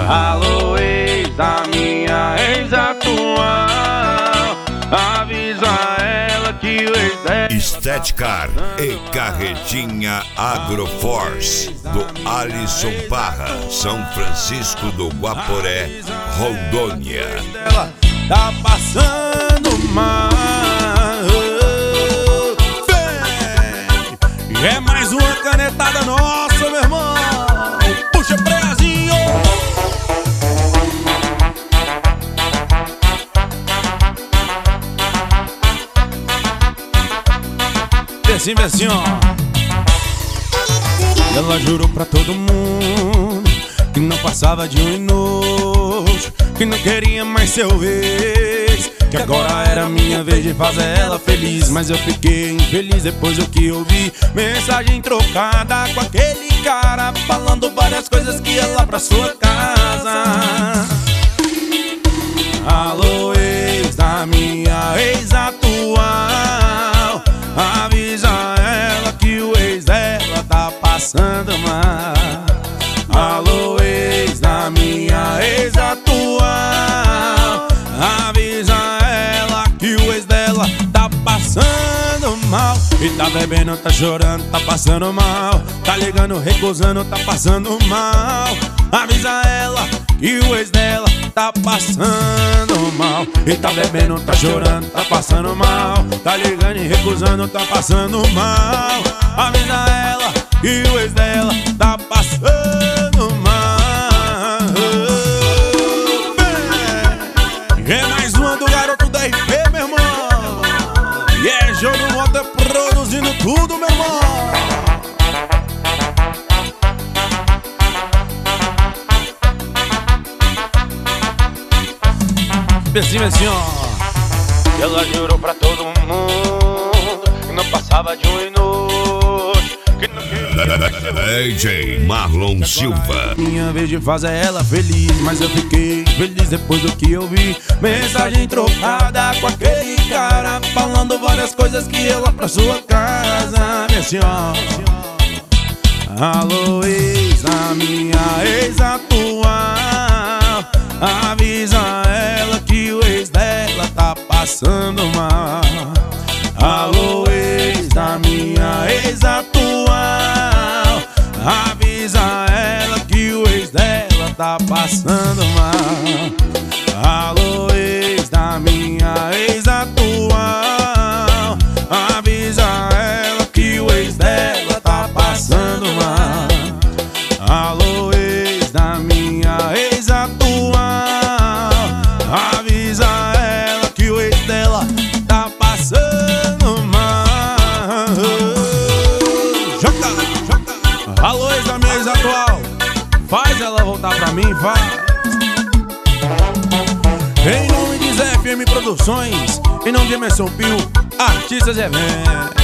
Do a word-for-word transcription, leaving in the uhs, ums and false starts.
Alô, ex da minha ex atual, avisa ela que o ex dela. Estética e Carretinha Agroforce, do Alisson Parra, São Francisco do Guaporé, Rondônia. Ela tá passando mal. Vem! É mais uma canetada nossa, meu irmão. Puxa, prezinho. Desce, desce, ó. Ela jurou pra todo mundo que não passava de um enojo, que não queria mais seu ex, que agora era minha vez de fazer ela feliz. Mas eu fiquei infeliz depois do que ouvi mensagem trocada com aquele cara, falando várias coisas que ia lá pra sua casa. Alô, ex da minha ex atual, avisa ela que o ex dela tá passando mal. Alô, ex da minha ex atual, avisa ela que o ex dela tá passando mal. E tá bebendo, tá chorando, tá passando mal. Tá ligando, recusando, tá passando mal. Avisa ela que o ex dela tá passando mal. E tá bebendo, tá chorando, tá passando mal. Tá ligando e recusando, tá passando mal. Avisa ela que o ex dela tá passando mal. É mais uma do garoto da R P, meu irmão. E é jogo moto produzindo tudo, meu irmão. Assim, assim, ó. Ela jurou pra todo mundo que não passava de um enojo, que não queria. D J Marlon Silva. Minha vez de fazer ela feliz, mas eu fiquei feliz depois do que eu vi mensagem trocada com aquele cara, falando várias coisas que ia lá pra sua casa. Minha senhora. Alô, ex da minha ex atual, avisa ela que o ex dela tá passando mal. Alô, ex da minha ex atual, avisa ela que o ex dela tá passando mal. Alô, ex da minha ex atual, avisa ela que o ex dela tá passando mal. Alô, ex da minha ex atual, avisa ela que o ex dela tá passando mal. Joga, joga. Alô, ex da minha ex atual, faz ela voltar pra mim, vai. Em nome de Zé F M Produções, em nome de Emerson Pio, artistas e eventos.